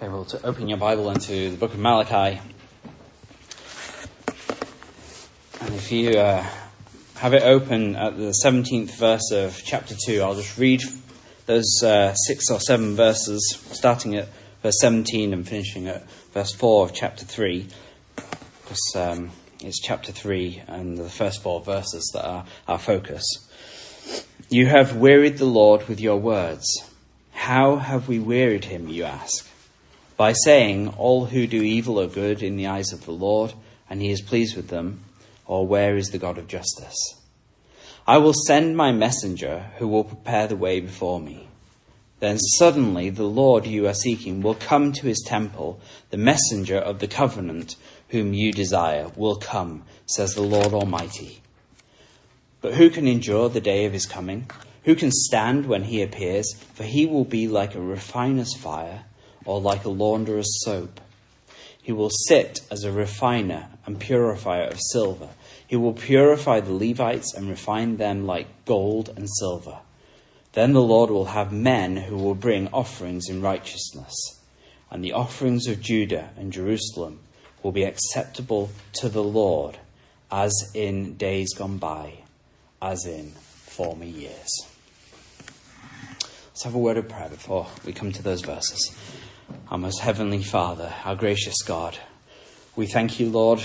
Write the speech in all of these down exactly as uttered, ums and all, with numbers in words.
Okay, well, to open your Bible into the book of Malachi. And if you uh, have it open at the seventeenth verse of chapter two, I'll just read those uh, six or seven verses, starting at verse seventeen and finishing at verse four of chapter three. Because um, it's chapter three and the first four verses that are our focus. You have wearied the Lord with your words. How have we wearied him, you ask? By saying, all who do evil are good in the eyes of the Lord, and he is pleased with them, or where is the God of justice? I will send my messenger who will prepare the way before me. Then suddenly the Lord you are seeking will come to his temple. The messenger of the covenant whom you desire will come, says the Lord Almighty. But who can endure the day of his coming? Who can stand when he appears? For he will be like a refiner's fire, or like a launderer's soap. He will sit as a refiner and purifier of silver. He will purify the Levites and refine them like gold and silver. Then the Lord will have men who will bring offerings in righteousness, and the offerings of Judah and Jerusalem will be acceptable to the Lord, as in days gone by, as in former years. Let's have a word of prayer before we come to those verses. Our most heavenly Father, our gracious God, we thank you, Lord,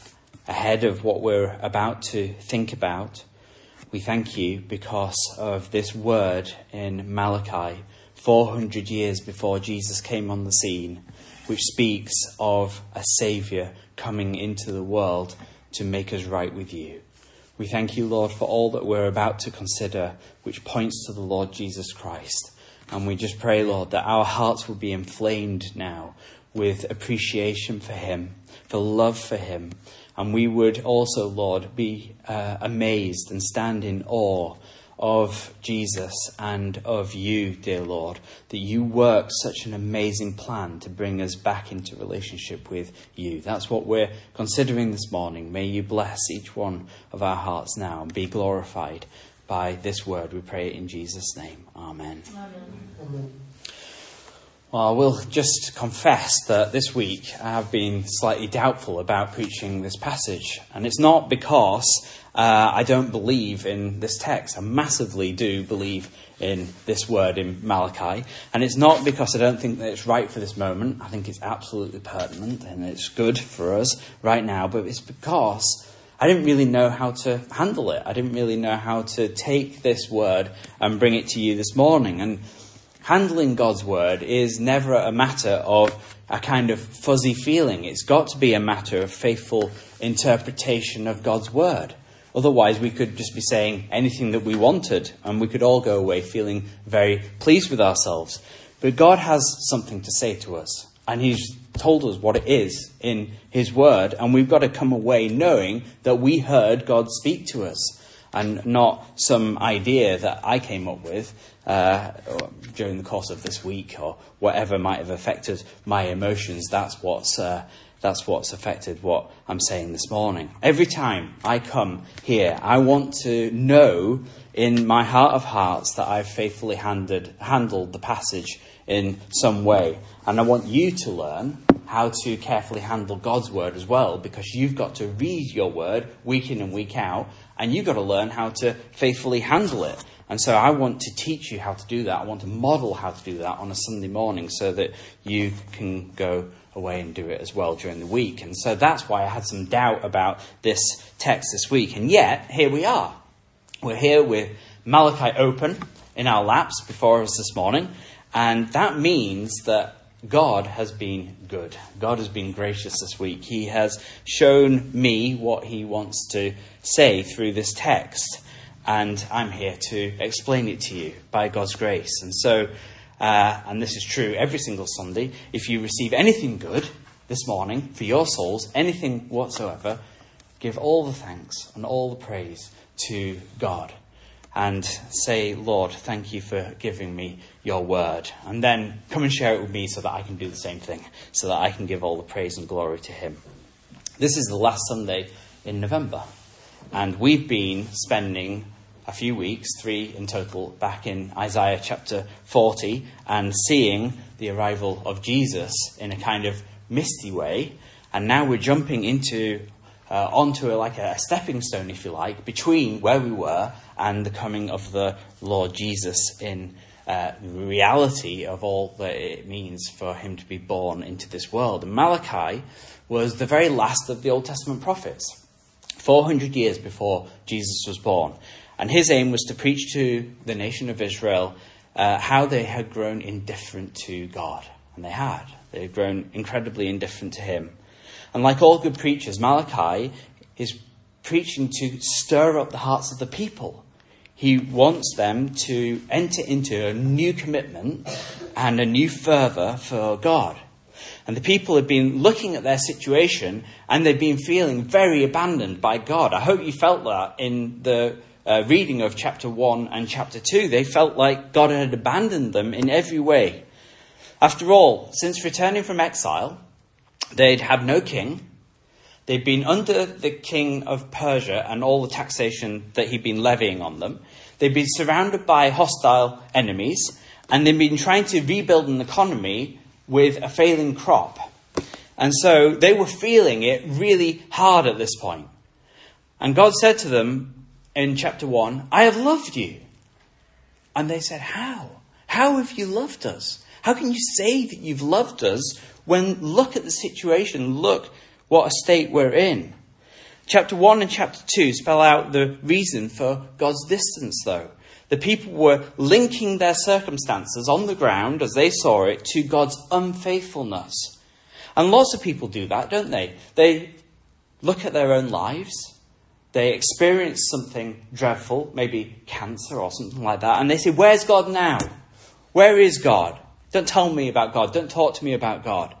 ahead of what we're about to think about. We thank you because of this word in Malachi, four hundred years before Jesus came on the scene, which speaks of a Saviour coming into the world to make us right with you. We thank you, Lord, for all that we're about to consider, which points to the Lord Jesus Christ. And we just pray, Lord, that our hearts will be inflamed now with appreciation for him, for love for him. And we would also, Lord, be uh, amazed and stand in awe of Jesus and of you, dear Lord, that you work such an amazing plan to bring us back into relationship with you. That's what we're considering this morning. May you bless each one of our hearts now and be glorified by this word. We pray it in Jesus' name. Amen. Amen. Well, I will just confess that this week I have been slightly doubtful about preaching this passage. And it's not because uh, I don't believe in this text. I massively do believe in this word in Malachi. And it's not because I don't think that it's right for this moment. I think it's absolutely pertinent and it's good for us right now. But it's because I didn't really know how to handle it. I didn't really know how to take this word and bring it to you this morning. And handling God's word is never a matter of a kind of fuzzy feeling. It's got to be a matter of faithful interpretation of God's word. Otherwise, we could just be saying anything that we wanted, and we could all go away feeling very pleased with ourselves. But God has something to say to us, and he's told us what it is in his word, and we've got to come away knowing that we heard God speak to us, and not some idea that I came up with uh, during the course of this week or whatever might have affected my emotions. That's what's uh, that's what's affected what I'm saying this morning. Every time I come here, I want to know in my heart of hearts that I've faithfully handed, handled the passage in some way. And I want you to learn how to carefully handle God's word as well, because you've got to read your word week in and week out, and you've got to learn how to faithfully handle it. And so I want to teach you how to do that. I want to model how to do that on a Sunday morning so that you can go away and do it as well during the week. And so that's why I had some doubt about this text this week. And yet, here we are. We're here with Malachi open in our laps before us this morning. And that means that God has been good. God has been gracious this week. He has shown me what he wants to say through this text. And I'm here to explain it to you by God's grace. And so, uh, and this is true every single Sunday, if you receive anything good this morning for your souls, anything whatsoever, give all the thanks and all the praise to God. And say, Lord, thank you for giving me your word. And then come and share it with me so that I can do the same thing, so that I can give all the praise and glory to him. This is the last Sunday in November. And we've been spending a few weeks, three in total, back in Isaiah chapter forty, and seeing the arrival of Jesus in a kind of misty way. And now we're jumping into uh, onto a, like a stepping stone, if you like, between where we were and the coming of the Lord Jesus in uh, reality of all that it means for him to be born into this world. And Malachi was the very last of the Old Testament prophets, four hundred years before Jesus was born. And his aim was to preach to the nation of Israel uh, how they had grown indifferent to God. And they had. They had grown incredibly indifferent to him. And like all good preachers, Malachi is preaching to stir up the hearts of the people. He wants them to enter into a new commitment and a new fervour for God. And the people had been looking at their situation and they'd been feeling very abandoned by God. I hope you felt that in the uh, reading of chapter one and chapter two. They felt like God had abandoned them in every way. After all, since returning from exile, they'd had no king. They'd been under the king of Persia and all the taxation that he'd been levying on them. They'd been surrounded by hostile enemies, and they'd been trying to rebuild an economy with a failing crop. And so they were feeling it really hard at this point. And God said to them in chapter one, I have loved you. And they said, how? How have you loved us? How can you say that you've loved us when look at the situation, look what a state we're in? Chapter one and chapter two spell out the reason for God's distance, though. The people were linking their circumstances on the ground, as they saw it, to God's unfaithfulness. And lots of people do that, don't they? They look at their own lives. They experience something dreadful, maybe cancer or something like that. And they say, where's God now? Where is God? Don't tell me about God. Don't talk to me about God.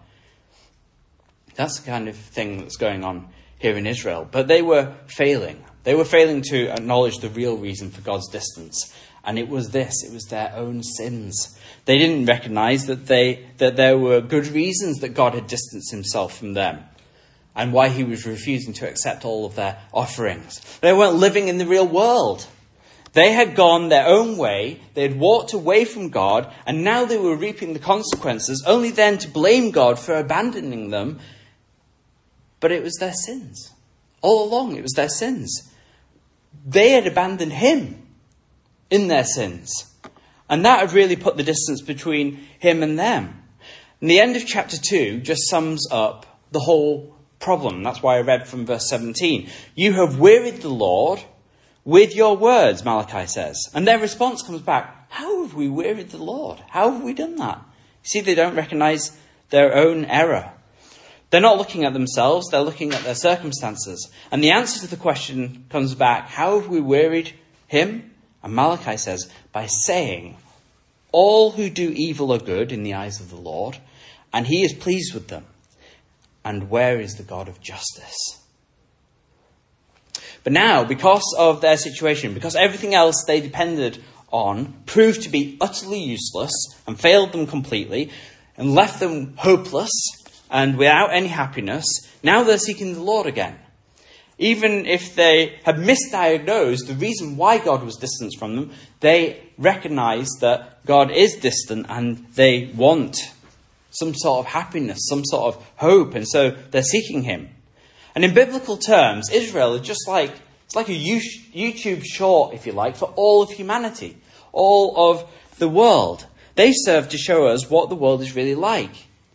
That's the kind of thing that's going on here in Israel. But they were failing. They were failing to acknowledge the real reason for God's distance. And it was this. It was their own sins. They didn't recognize that they that there were good reasons that God had distanced himself from them and why he was refusing to accept all of their offerings. They weren't living in the real world. They had gone their own way. They had walked away from God, and now they were reaping the consequences, only then to blame God for abandoning them. But it was their sins. All along, it was their sins. They had abandoned him in their sins. And that had really put the distance between him and them. And the end of chapter two just sums up the whole problem. That's why I read from verse seventeen. You have wearied the Lord with your words, Malachi says. And their response comes back, how have we wearied the Lord? How have we done that? See, they don't recognize their own error. They're not looking at themselves, they're looking at their circumstances. And the answer to the question comes back, how have we wearied him? And Malachi says, by saying, all who do evil are good in the eyes of the Lord, and he is pleased with them. And where is the God of justice? But now, because of their situation, because everything else they depended on proved to be utterly useless and failed them completely and left them hopeless and without any happiness, now they're seeking the Lord again. Even if they had misdiagnosed the reason why God was distant from them, they recognize that God is distant and they want some sort of happiness, some sort of hope, and so they're seeking him. And in biblical terms, Israel is just like, it's like a YouTube short, if you like, for all of humanity, all of the world. They serve to show us what the world is really like.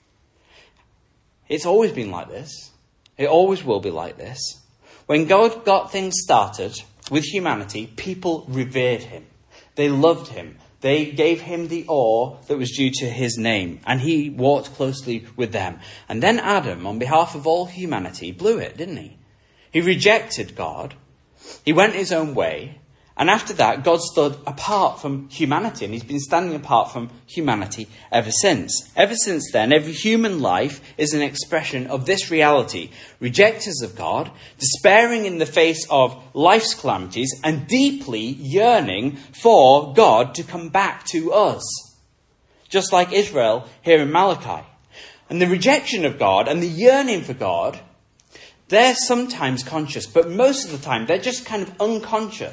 It's always been like this. It always will be like this. When God got things started with humanity, people revered him. They loved him. They gave him the awe that was due to his name, and he walked closely with them. And then Adam, on behalf of all humanity, blew it, didn't he? He rejected God. He went his own way. And after that, God stood apart from humanity, and he's been standing apart from humanity ever since. Ever since then, every human life is an expression of this reality. Rejectors of God, despairing in the face of life's calamities, and deeply yearning for God to come back to us. Just like Israel here in Malachi. And the rejection of God and the yearning for God, they're sometimes conscious, but most of the time they're just kind of unconscious.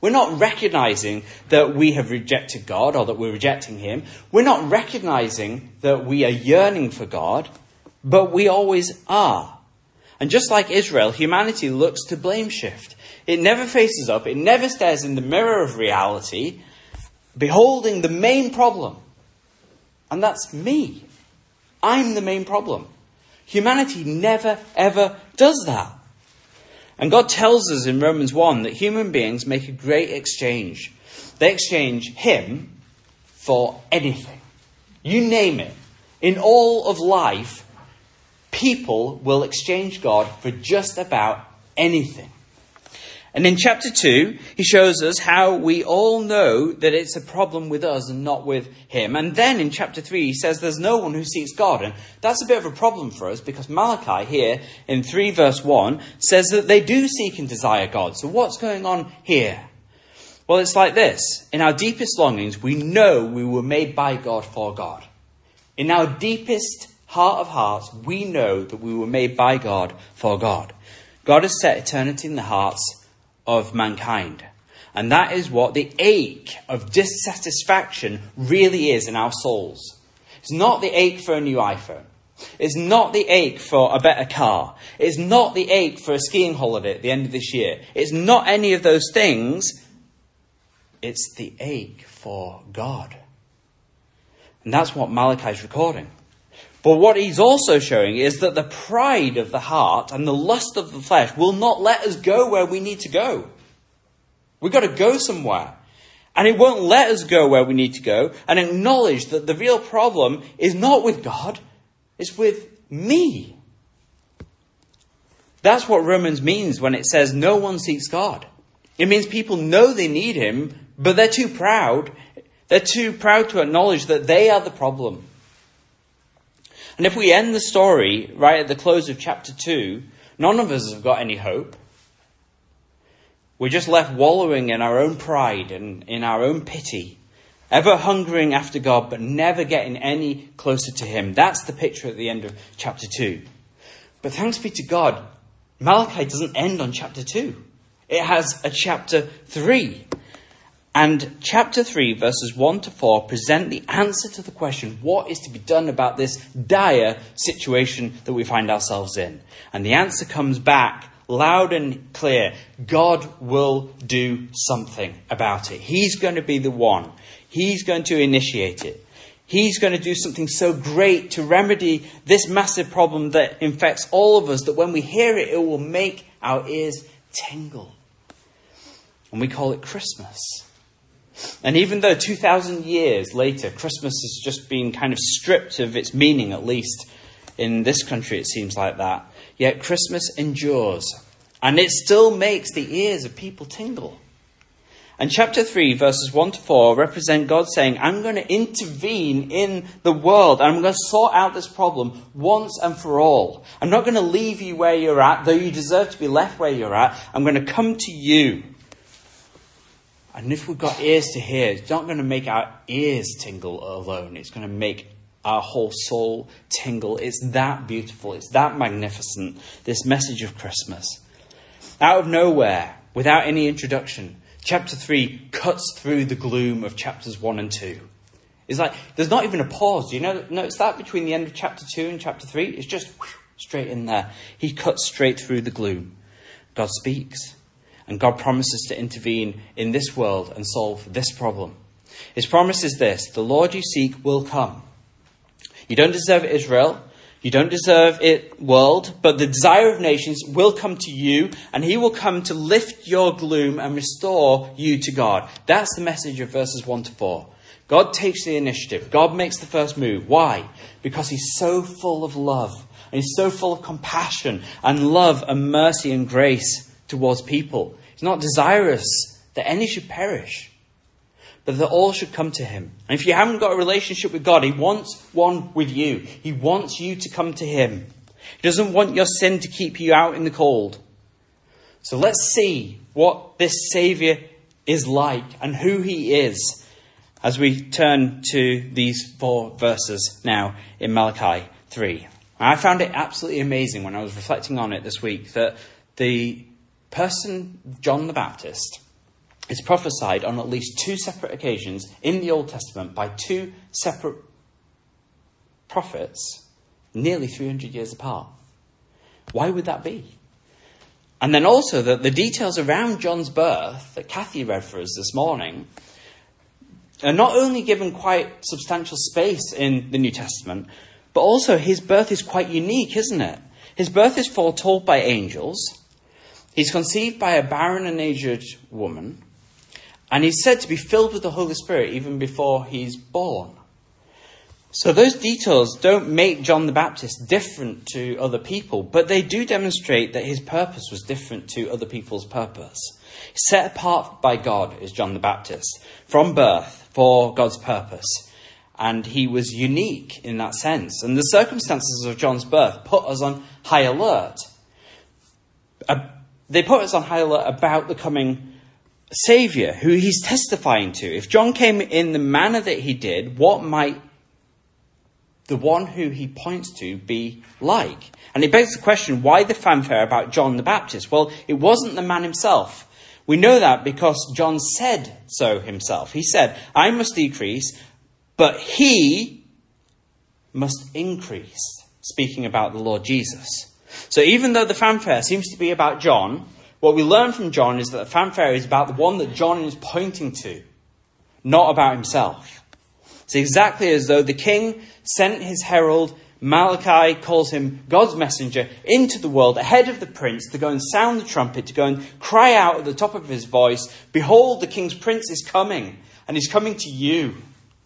We're not recognizing that we have rejected God or that we're rejecting him. We're not recognizing that we are yearning for God, but we always are. And just like Israel, humanity looks to blame shift. It never faces up. It never stares in the mirror of reality, beholding the main problem. And that's me. I'm the main problem. Humanity never, ever does that. And God tells us in Romans one that human beings make a great exchange. They exchange him for anything. You name it. In all of life, people will exchange God for just about anything. And in chapter two, he shows us how we all know that it's a problem with us and not with him. And then in chapter three, he says there's no one who seeks God. And that's a bit of a problem for us because Malachi here in three verse one says that they do seek and desire God. So what's going on here? Well, it's like this. In our deepest longings, we know we were made by God for God. In our deepest heart of hearts, we know that we were made by God for God. God has set eternity in the hearts of mankind. And that is what the ache of dissatisfaction really is in our souls. It's not the ache for a new iPhone. It's not the ache for a better car. It's not the ache for a skiing holiday at the end of this year. It's not any of those things. It's the ache for God. And that's what Malachi is recording. But what he's also showing is that the pride of the heart and the lust of the flesh will not let us go where we need to go. We've got to go somewhere. And it won't let us go where we need to go and acknowledge that the real problem is not with God, it's with me. That's what Romans means when it says no one seeks God. It means people know they need him, but they're too proud. They're too proud to acknowledge that they are the problem. And if we end the story right at the close of chapter two, none of us have got any hope. We're just left wallowing in our own pride and in our own pity, ever hungering after God, but never getting any closer to him. That's the picture at the end of chapter two. But thanks be to God, Malachi doesn't end on chapter two. It has a chapter three. And chapter three, verses one to four, present the answer to the question, what is to be done about this dire situation that we find ourselves in? And the answer comes back loud and clear. God will do something about it. He's going to be the one. He's going to initiate it. He's going to do something so great to remedy this massive problem that infects all of us, that when we hear it, it will make our ears tingle. And we call it Christmas. And even though two thousand years later, Christmas has just been kind of stripped of its meaning, at least in this country it seems like that, yet Christmas endures. And it still makes the ears of people tingle. And chapter three, verses one to four, represent God saying, I'm going to intervene in the world. And I'm going to sort out this problem once and for all. I'm not going to leave you where you're at, though you deserve to be left where you're at. I'm going to come to you. And if we've got ears to hear, it's not going to make our ears tingle alone. It's going to make our whole soul tingle. It's that beautiful. It's that magnificent, this message of Christmas. Out of nowhere, without any introduction, chapter three cuts through the gloom of chapters one and two. It's like, there's not even a pause. Do you know, notice that between the end of chapter two and chapter three? It's just whoosh, straight in there. He cuts straight through the gloom. God speaks. And God promises to intervene in this world and solve this problem. His promise is this: the Lord you seek will come. You don't deserve it, Israel. You don't deserve it, world. But the desire of nations will come to you, and he will come to lift your gloom and restore you to God. That's the message of verses one to four. God takes the initiative. God makes the first move. Why? Because he's so full of love. And he's so full of compassion and love and mercy and grace towards people. He's not desirous that any should perish, but that all should come to him. And if you haven't got a relationship with God, he wants one with you. He wants you to come to him. He doesn't want your sin to keep you out in the cold. So let's see what this Saviour is like and who he is as we turn to these four verses now in Malachi three. And I found it absolutely amazing when I was reflecting on it this week that the person, John the Baptist, is prophesied on at least two separate occasions in the Old Testament by two separate prophets, nearly three hundred years apart. Why would that be? And then also that the details around John's birth that Kathy read for us this morning are not only given quite substantial space in the New Testament, but also his birth is quite unique, isn't it? His birth is foretold by angels. He's conceived by a barren and aged woman. And he's said to be filled with the Holy Spirit even before he's born. So those details don't make John the Baptist different to other people, but they do demonstrate that his purpose was different to other people's purpose. Set apart by God is John the Baptist from birth for God's purpose. And he was unique in that sense. And the circumstances of John's birth put us on high alert. Uh, they put us on high alert about the coming Saviour, who he's testifying to. If John came in the manner that he did, what might the one who he points to be like? And it begs the question, why the fanfare about John the Baptist? Well, it wasn't the man himself. We know that because John said so himself. He said, I must decrease, but he must increase, speaking about the Lord Jesus. So even though the fanfare seems to be about John, what we learn from John is that the fanfare is about the one that John is pointing to, not about himself. It's exactly as though the king sent his herald, Malachi calls him God's messenger, into the world ahead of the prince to go and sound the trumpet, to go and cry out at the top of his voice, behold, the king's prince is coming, and he's coming to you.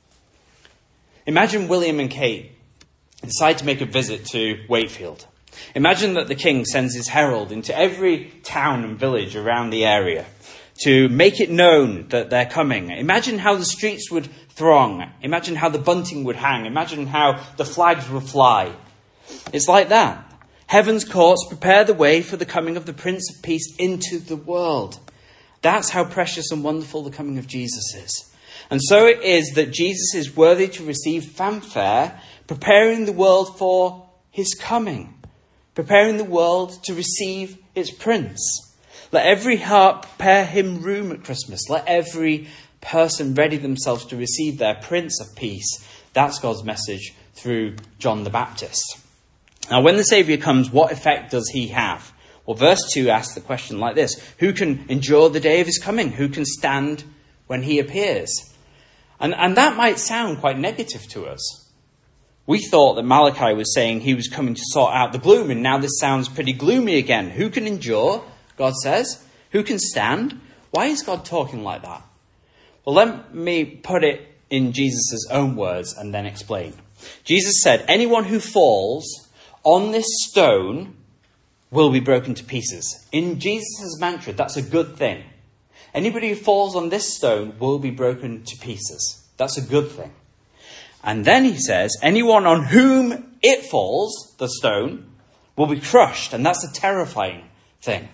Imagine William and Kate decide to make a visit to Wakefield. Imagine that the king sends his herald into every town and village around the area to make it known that they're coming. Imagine how the streets would throng. Imagine how the bunting would hang. Imagine how the flags would fly. It's like that. Heaven's courts prepare the way for the coming of the Prince of Peace into the world. That's how precious and wonderful the coming of Jesus is. And so it is that Jesus is worthy to receive fanfare, preparing the world for his coming, preparing the world to receive its Prince. Let every heart prepare him room at Christmas. Let every person ready themselves to receive their Prince of Peace. That's God's message through John the Baptist. Now, when the Saviour comes, what effect does he have? Well, verse two asks the question like this. Who can endure the day of his coming? Who can stand when he appears? And, and that might sound quite negative to us. We thought that Malachi was saying he was coming to sort out the gloom, and now this sounds pretty gloomy again. Who can endure? God says. Who can stand? Why is God talking like that? Well, let me put it in Jesus' own words and then explain. Jesus said, anyone who falls on this stone will be broken to pieces. In Jesus' mantra, that's a good thing. Anybody who falls on this stone will be broken to pieces. That's a good thing. And then he says, anyone on whom it falls, the stone, will be crushed. And that's a terrifying thing.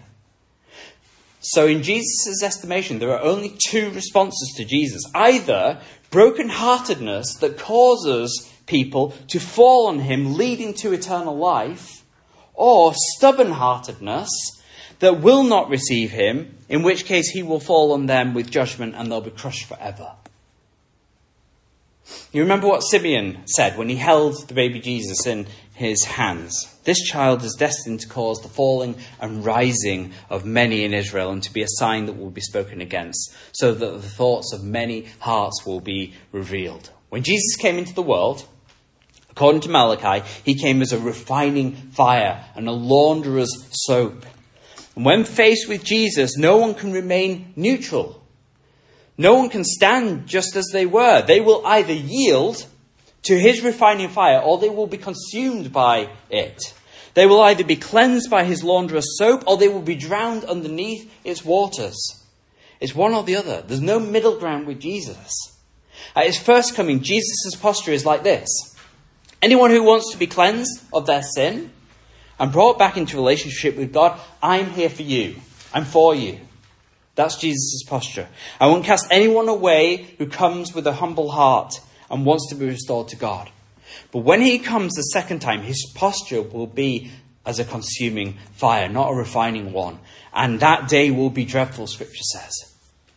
So in Jesus' estimation, there are only two responses to Jesus. Either brokenheartedness that causes people to fall on him, leading to eternal life, or stubborn-heartedness that will not receive him, in which case he will fall on them with judgment and they'll be crushed forever. You remember what Simeon said when he held the baby Jesus in his hands. This child is destined to cause the falling and rising of many in Israel and to be a sign that will be spoken against, so that the thoughts of many hearts will be revealed. When Jesus came into the world, according to Malachi, he came as a refining fire and a launderer's soap. And when faced with Jesus, no one can remain neutral. No one can stand just as they were. They will either yield to his refining fire or they will be consumed by it. They will either be cleansed by his launderer's soap or they will be drowned underneath its waters. It's one or the other. There's no middle ground with Jesus. At his first coming, Jesus' posture is like this. Anyone who wants to be cleansed of their sin and brought back into relationship with God, I'm here for you. I'm for you. That's Jesus' posture. I won't cast anyone away who comes with a humble heart and wants to be restored to God. But when he comes the second time, his posture will be as a consuming fire, not a refining one. And that day will be dreadful, Scripture says.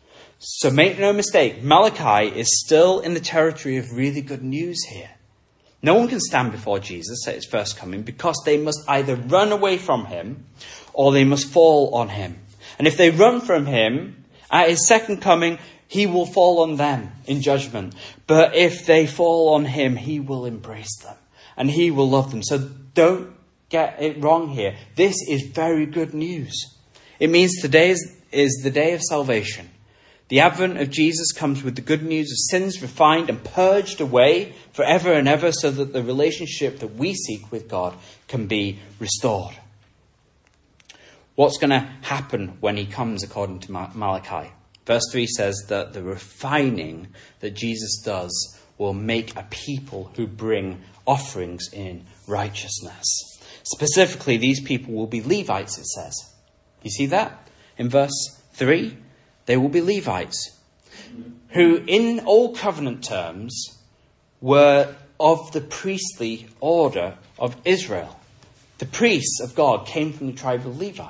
So make no mistake, Malachi is still in the territory of really good news here. No one can stand before Jesus at his first coming because they must either run away from him or they must fall on him. And if they run from him, at his second coming, he will fall on them in judgment. But if they fall on him, he will embrace them and he will love them. So don't get it wrong here. This is very good news. It means today is, is the day of salvation. The advent of Jesus comes with the good news of sins refined and purged away forever and ever so that the relationship that we seek with God can be restored. What's going to happen when he comes according to Malachi? Verse three says that the refining that Jesus does will make a people who bring offerings in righteousness. Specifically, these people will be Levites, it says. You see that? In verse three, they will be Levites, who in Old Covenant terms were of the priestly order of Israel. The priests of God came from the tribe of Levi.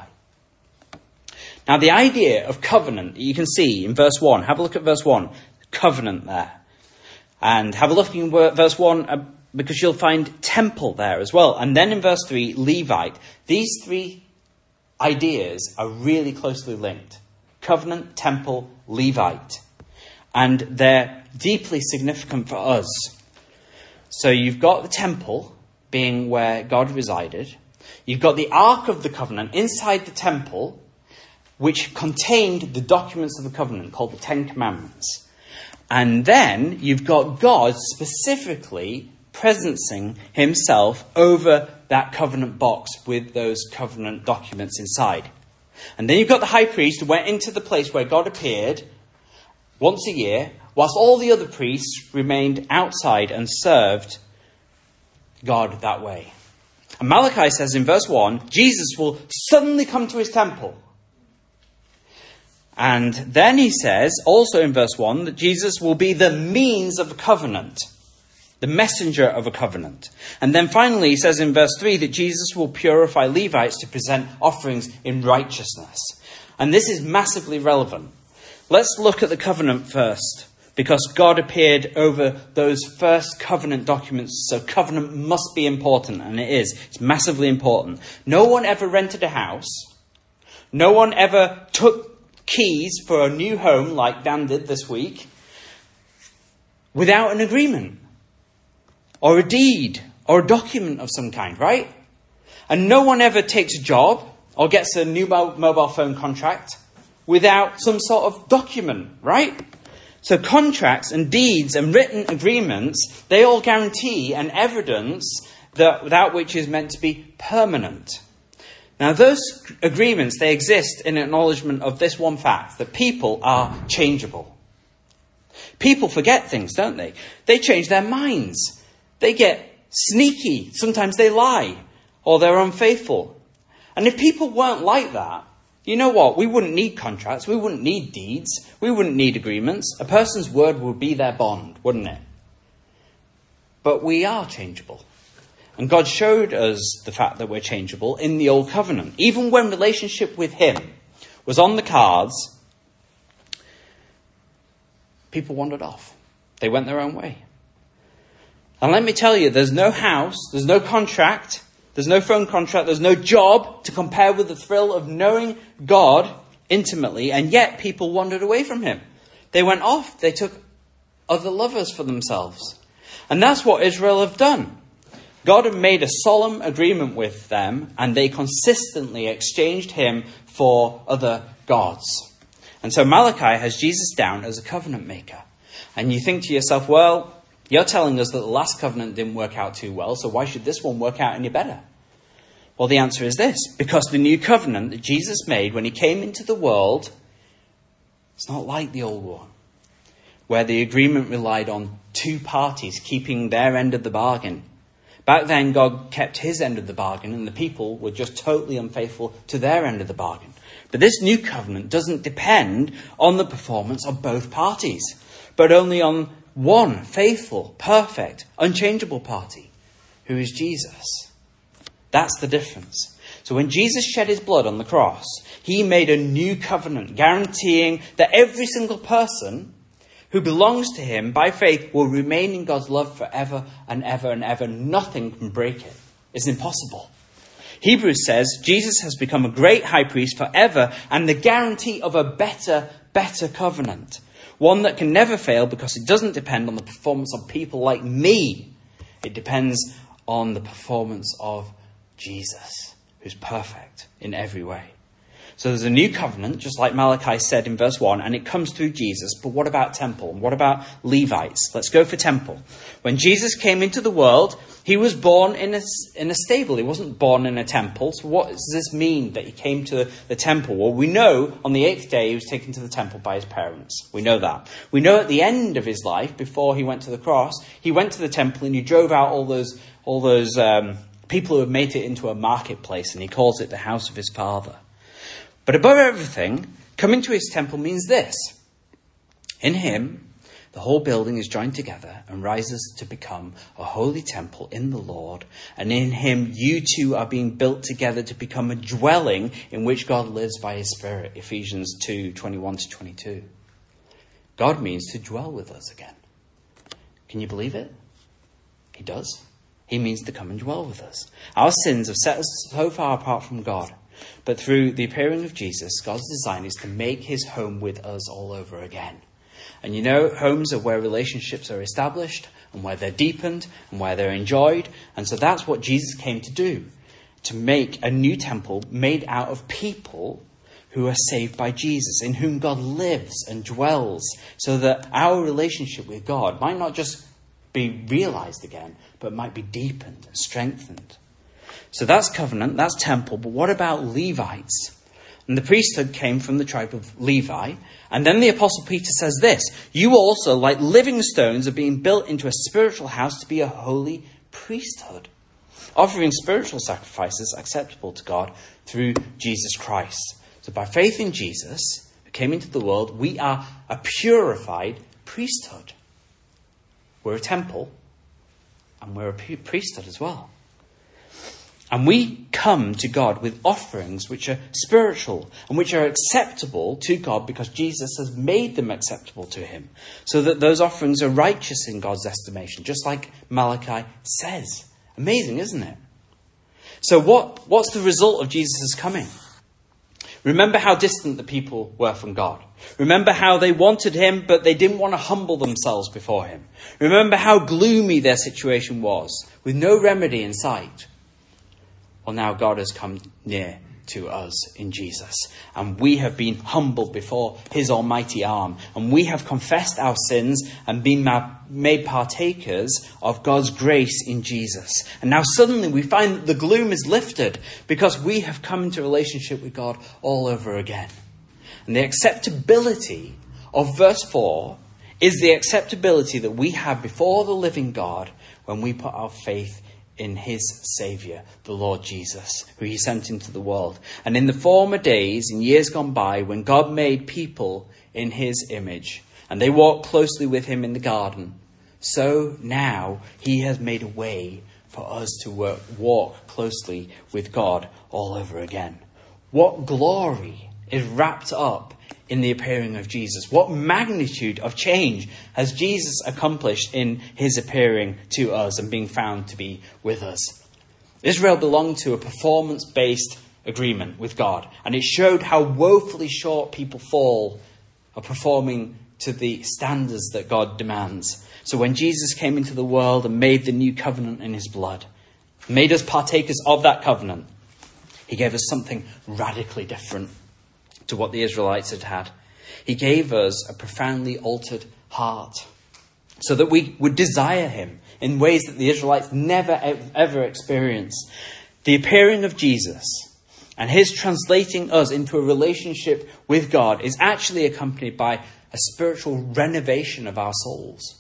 Now, the idea of covenant, you can see in verse one. Have a look at verse one. Covenant there. And have a look in verse one uh, because you'll find temple there as well. And then in verse three, Levite. These three ideas are really closely linked. Covenant, temple, Levite. And they're deeply significant for us. So you've got the temple being where God resided. You've got the Ark of the Covenant inside the temple, which contained the documents of the covenant called the Ten Commandments. And then you've got God specifically presencing himself over that covenant box with those covenant documents inside. And then you've got the high priest who went into the place where God appeared once a year, whilst all the other priests remained outside and served God that way. And Malachi says in verse one, Jesus will suddenly come to his temple. And then he says, also in verse one, that Jesus will be the means of a covenant, the messenger of a covenant. And then finally he says in verse three that Jesus will purify Levites to present offerings in righteousness. And this is massively relevant. Let's look at the covenant first, because God appeared over those first covenant documents. So covenant must be important, and it is. It's massively important. No one ever rented a house. No one ever took keys for a new home like Dan did this week without an agreement or a deed or a document of some kind, right? And no one ever takes a job or gets a new mobile phone contract without some sort of document, right? So contracts and deeds and written agreements, they all guarantee an evidence that without which is meant to be permanent. Now, those agreements, they exist in acknowledgement of this one fact, that people are changeable. People forget things, don't they? They change their minds. They get sneaky. Sometimes they lie or they're unfaithful. And if people weren't like that, you know what? We wouldn't need contracts. We wouldn't need deeds. We wouldn't need agreements. A person's word would be their bond, wouldn't it? But we are changeable. And God showed us the fact that we're changeable in the Old Covenant. Even when relationship with him was on the cards, people wandered off. They went their own way. And let me tell you, there's no house, there's no contract, there's no phone contract, there's no job to compare with the thrill of knowing God intimately, and yet people wandered away from him. They went off, they took other lovers for themselves. And that's what Israel have done. God had made a solemn agreement with them, and they consistently exchanged him for other gods. And so Malachi has Jesus down as a covenant maker. And you think to yourself, well, you're telling us that the last covenant didn't work out too well, so why should this one work out any better? Well, the answer is this. Because the new covenant that Jesus made when he came into the world, it's not like the old one, where the agreement relied on two parties keeping their end of the bargain. Back then, God kept his end of the bargain, and the people were just totally unfaithful to their end of the bargain. But this new covenant doesn't depend on the performance of both parties, but only on one faithful, perfect, unchangeable party, who is Jesus. That's the difference. So when Jesus shed his blood on the cross, he made a new covenant, guaranteeing that every single person who belongs to him by faith will remain in God's love forever and ever and ever. Nothing can break it. It's impossible. Hebrews says Jesus has become a great high priest forever and the guarantee of a better, better covenant. One that can never fail because it doesn't depend on the performance of people like me. It depends on the performance of Jesus, who's perfect in every way. So there's a new covenant, just like Malachi said in verse one, and it comes through Jesus. But what about temple? What about Levites? Let's go for temple. When Jesus came into the world, he was born in a, in a stable. He wasn't born in a temple. So what does this mean that he came to the temple? Well, we know on the eighth day he was taken to the temple by his parents. We know that. We know at the end of his life, before he went to the cross, he went to the temple and he drove out all those, all those um, people who had made it into a marketplace, and he calls it the house of his father. But above everything, coming to his temple means this. In him, the whole building is joined together and rises to become a holy temple in the Lord. And in him, you two are being built together to become a dwelling in which God lives by his Spirit. Ephesians two, twenty-one to twenty-two. God means to dwell with us again. Can you believe it? He does. He means to come and dwell with us. Our sins have set us so far apart from God. But through the appearing of Jesus, God's design is to make his home with us all over again. And you know, homes are where relationships are established and where they're deepened and where they're enjoyed. And so that's what Jesus came to do, to make a new temple made out of people who are saved by Jesus, in whom God lives and dwells, so that our relationship with God might not just be realized again, but might be deepened and strengthened. So that's covenant, that's temple. But what about Levites? And the priesthood came from the tribe of Levi. And then the Apostle Peter says this: you also, like living stones, are being built into a spiritual house to be a holy priesthood, offering spiritual sacrifices acceptable to God through Jesus Christ. So by faith in Jesus, who came into the world, we are a purified priesthood. We're a temple, and we're a priesthood as well. And we come to God with offerings which are spiritual and which are acceptable to God because Jesus has made them acceptable to him, so that those offerings are righteous in God's estimation, just like Malachi says. Amazing, isn't it? So what, what's the result of Jesus' coming? Remember how distant the people were from God. Remember how they wanted him, but they didn't want to humble themselves before him. Remember how gloomy their situation was, with no remedy in sight. Well, now God has come near to us in Jesus, and we have been humbled before his almighty arm, and we have confessed our sins and been made partakers of God's grace in Jesus. And now suddenly we find that the gloom is lifted because we have come into relationship with God all over again. And the acceptability of verse four is the acceptability that we have before the living God when we put our faith in his Saviour, the Lord Jesus, who he sent into the world. And in the former days, in years gone by, when God made people in his image, and they walked closely with him in the garden, so now he has made a way for us to work, walk closely with God all over again. What glory is wrapped up in the appearing of Jesus? What magnitude of change has Jesus accomplished in his appearing to us and being found to be with us? Israel belonged to a performance-based agreement with God, and it showed how woefully short people fall of performing to the standards that God demands. So when Jesus came into the world and made the new covenant in his blood, made us partakers of that covenant, he gave us something radically different to what the Israelites had had. He gave us a profoundly altered heart so that we would desire him in ways that the Israelites never ever experienced. The appearing of Jesus and his translating us into a relationship with God is actually accompanied by a spiritual renovation of our souls.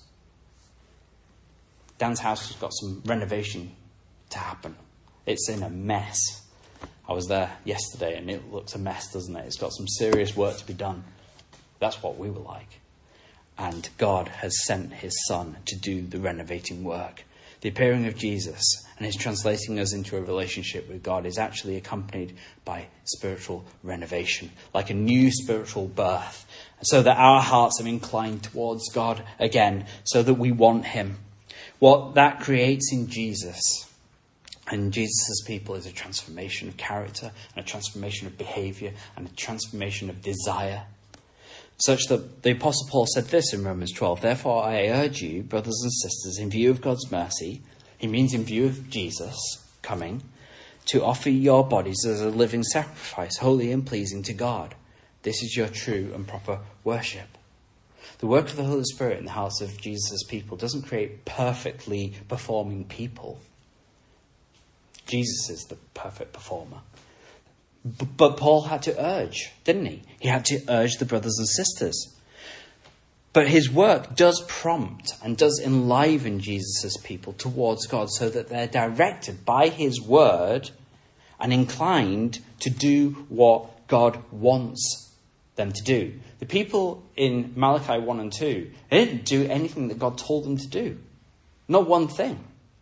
Dan's house has got some renovation to happen. It's in a mess. I was there yesterday and it looks a mess, doesn't it? It's got some serious work to be done. That's what we were like. And God has sent his son to do the renovating work. The appearing of Jesus and his translating us into a relationship with God is actually accompanied by spiritual renovation, like a new spiritual birth, so that our hearts are inclined towards God again, so that we want him. What that creates in Jesus and Jesus' people is a transformation of character, and a transformation of behaviour, and a transformation of desire. Such that the Apostle Paul said this in Romans twelve, "Therefore I urge you, brothers and sisters, in view of God's mercy," he means in view of Jesus coming, "to offer your bodies as a living sacrifice, holy and pleasing to God. This is your true and proper worship." The work of the Holy Spirit in the hearts of Jesus' people doesn't create perfectly performing people. Jesus is the perfect performer. But Paul had to urge, didn't he? He had to urge the brothers and sisters. But his work does prompt and does enliven Jesus' people towards God, so that they're directed by his word and inclined to do what God wants them to do. The people in Malachi one and two, they didn't do anything that God told them to do. Not one thing.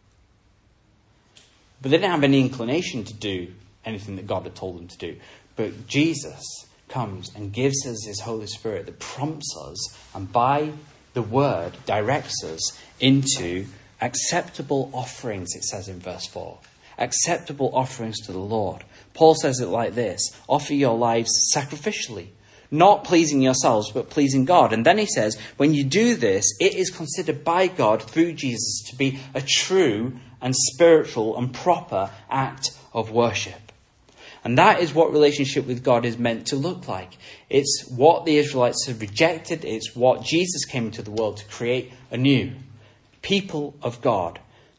But they didn't have any inclination to do anything that God had told them to do. But Jesus comes and gives us his Holy Spirit that prompts us, and by the word directs us into acceptable offerings, it says in verse four. Acceptable offerings to the Lord. Paul says it like this: offer your lives sacrificially, not pleasing yourselves, but pleasing God. And then he says, when you do this, it is considered by God through Jesus to be a true and spiritual and proper act of worship. And that is what relationship with God is meant to look like. It's what the Israelites had rejected. It's what Jesus came into the world to create anew. People of God,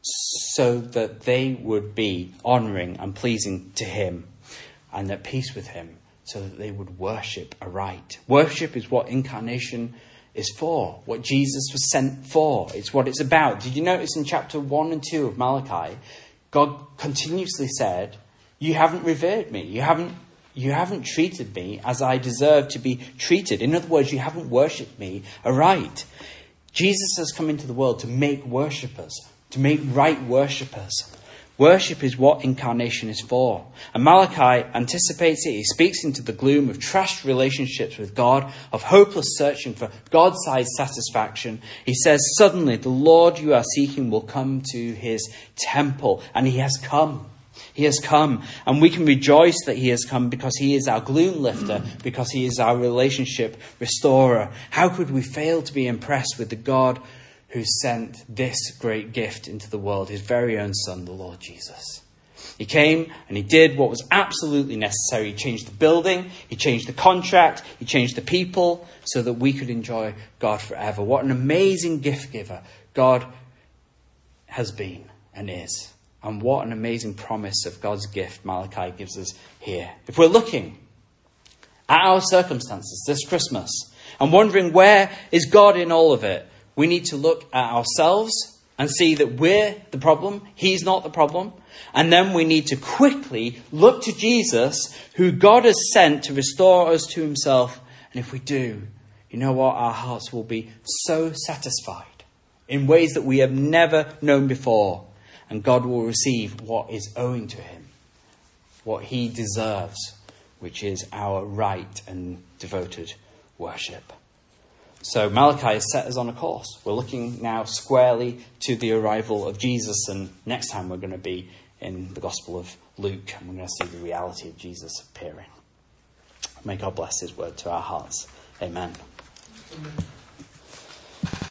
so that they would be honouring and pleasing to him and at peace with him, so that they would worship aright. Worship is what incarnation is for, what Jesus was sent for. It's what it's about. Did you notice in chapter one and two of Malachi, God continuously said, you haven't revered me. You haven't, you haven't treated me as I deserve to be treated. In other words, you haven't worshipped me aright. Jesus has come into the world to make worshippers, to make right worshippers. Worship is what incarnation is for. And Malachi anticipates it. He speaks into the gloom of trashed relationships with God, of hopeless searching for God-sized satisfaction. He says, suddenly the Lord you are seeking will come to his temple. And he has come. He has come. And we can rejoice that he has come, because he is our gloom lifter, because he is our relationship restorer. How could we fail to be impressed with the God who sent this great gift into the world, his very own son, the Lord Jesus? He came and he did what was absolutely necessary. He changed the building, he changed the contract, he changed the people, so that we could enjoy God forever. What an amazing gift giver God has been and is. And what an amazing promise of God's gift Malachi gives us here. If we're looking at our circumstances this Christmas and wondering where is God in all of it, we need to look at ourselves and see that we're the problem. He's not the problem. And then we need to quickly look to Jesus, who God has sent to restore us to himself. And if we do, you know what? Our hearts will be so satisfied in ways that we have never known before. And God will receive what is owing to him, what he deserves, which is our right and devoted worship. So Malachi has set us on a course. We're looking now squarely to the arrival of Jesus. And next time we're going to be in the Gospel of Luke. And we're going to see the reality of Jesus appearing. May God bless his word to our hearts. Amen. Amen.